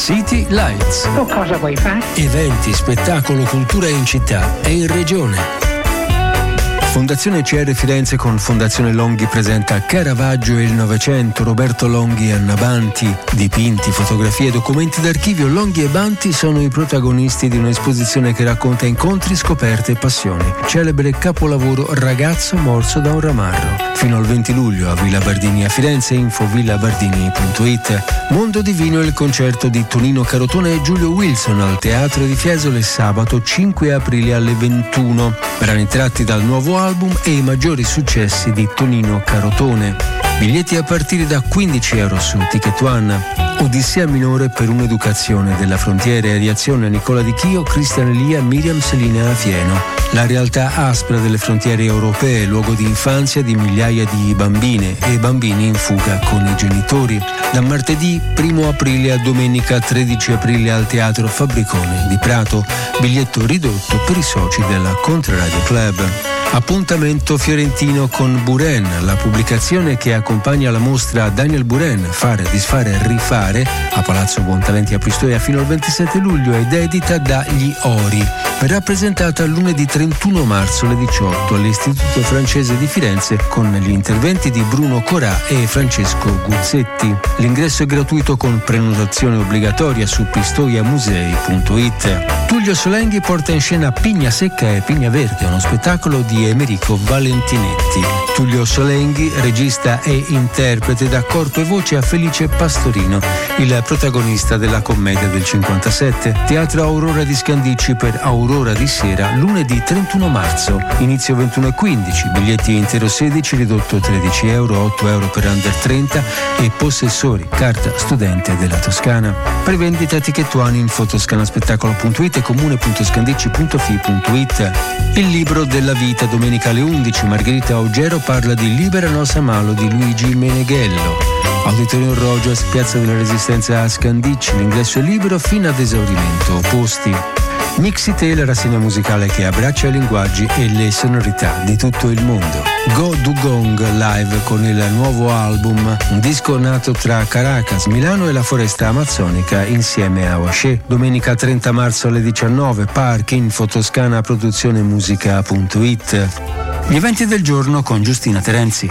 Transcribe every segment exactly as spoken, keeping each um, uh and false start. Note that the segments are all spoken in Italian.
City Lights. O cosa vuoi fare? Eventi, spettacolo, cultura in città e in regione. Fondazione C R Firenze con Fondazione Longhi presenta Caravaggio e il Novecento, Roberto Longhi e Anna Banti. Dipinti, fotografie, documenti d'archivio, Longhi e Banti sono i protagonisti di un'esposizione che racconta incontri, scoperte e passioni. Celebre capolavoro Ragazzo morso da un ramarro. Fino al venti luglio a Villa Bardini a Firenze, info villabardini punto it. Mondo Divino, il concerto di Tonino Carotone e Giulio Wilson al Teatro di Fiesole sabato cinque aprile alle ventuno. Brani tratti dal nuovo album e i maggiori successi di Tonino Carotone. Biglietti a partire da quindici euro su Ticket One. Odissea minore per un'educazione della frontiera e reazione Nicola Di Chio, Cristian Elia, Miriam Selina a Fieno. La realtà aspra delle frontiere europee, luogo di infanzia di migliaia di bambine e bambini in fuga con i genitori. Da martedì primo aprile a domenica tredici aprile al Teatro Fabbricone di Prato. Biglietto ridotto per i soci della Contraradio Club. Appuntamento fiorentino con Buren, la pubblicazione che accompagna la mostra Daniel Buren, Fare, Disfare, Rifare, a Palazzo Buontalenti a Pistoia fino al ventisette luglio ed edita da Gli Ori. Verrà presentata lunedì trentuno marzo alle diciotto all'Istituto Francese di Firenze con gli interventi di Bruno Corà e Francesco Guzzetti. L'ingresso è gratuito con prenotazione obbligatoria su pistoiamusei punto it. Tullio Solenghi porta in scena Pigna Secca e Pigna Verde, uno spettacolo di Emerico Valentinetti. Tullio Solenghi, regista e interprete, dà corpo e voce a Felice Pastorino, il protagonista della commedia del cinquantasette. Teatro Aurora di Scandicci per Aurora di Sera, lunedì trentuno marzo. Inizio ventuno e quindici, biglietti intero sedici, ridotto tredici euro, otto euro per under trenta e possessori, carta studente della Toscana. Prevendita Ticket One in fotoscanaspettacolo punto it e comune punto scandicci punto fi punto it. Il libro della vita, domenica alle undici, Margherita Augero parla di Libera Nossa Malo di Luigi Meneghello. Auditorium Rogers, Piazza della Resistenza a Scandicci, l'ingresso è libero fino ad esaurimento. Posti. Mixite, la rassegna musicale che abbraccia i linguaggi e le sonorità di tutto il mondo. Go Dugong live con il nuovo album, un disco nato tra Caracas, Milano e la foresta amazzonica insieme a Oaché. Domenica trenta marzo alle diciannove, Park in Fotoscana Produzione Musica punto it. Gli eventi del giorno con Giustina Terenzi.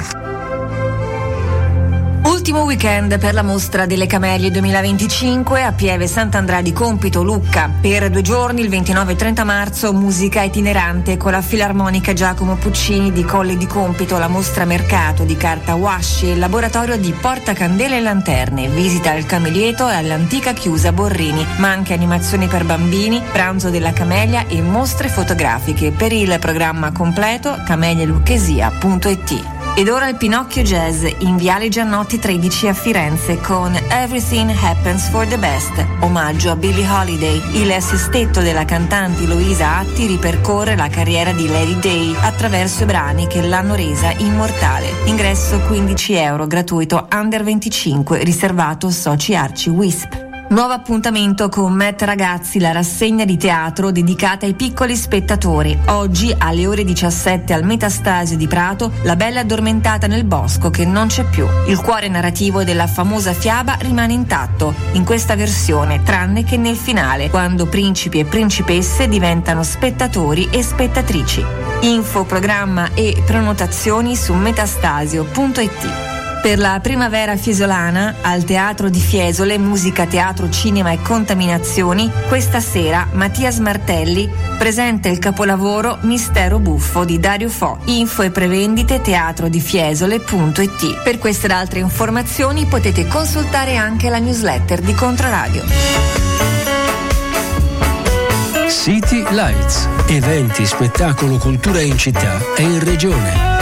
Ultimo weekend per la mostra delle Camelie duemilaventicinque a Pieve Sant'Andrea di Compito, Lucca. Per due giorni, il ventinove e trenta marzo, musica itinerante con la Filarmonica Giacomo Puccini di Colle di Compito, la mostra mercato di carta washi e il laboratorio di portacandele e lanterne, visita al Camelieto e all'antica chiusa Borrini, ma anche animazioni per bambini, pranzo della Camelia e mostre fotografiche. Per il programma completo, camelielucchesia punto it. Ed ora il Pinocchio Jazz in Viale Giannotti tredici a Firenze con Everything Happens for the Best, omaggio a Billie Holiday. Il sestetto della cantante Luisa Atti ripercorre la carriera di Lady Day attraverso i brani che l'hanno resa immortale. Ingresso quindici euro, gratuito under venticinque, riservato soci Arci Wisp. Nuovo appuntamento con Met Ragazzi, la rassegna di teatro dedicata ai piccoli spettatori. Oggi alle ore diciassette al Metastasio di Prato, La bella addormentata nel bosco che non c'è più. Il cuore narrativo della famosa fiaba rimane intatto in questa versione, tranne che nel finale, quando principi e principesse diventano spettatori e spettatrici. Info, programma e prenotazioni su metastasio punto it. Per la primavera fiesolana, al Teatro di Fiesole, musica, teatro, cinema e contaminazioni, questa sera Mattias Martelli presenta il capolavoro Mistero buffo di Dario Fo. Info e prevendite teatro di fiesole punto it. Per queste ed altre informazioni potete consultare anche la newsletter di Controradio. City Lights, eventi, spettacolo, cultura in città e in regione.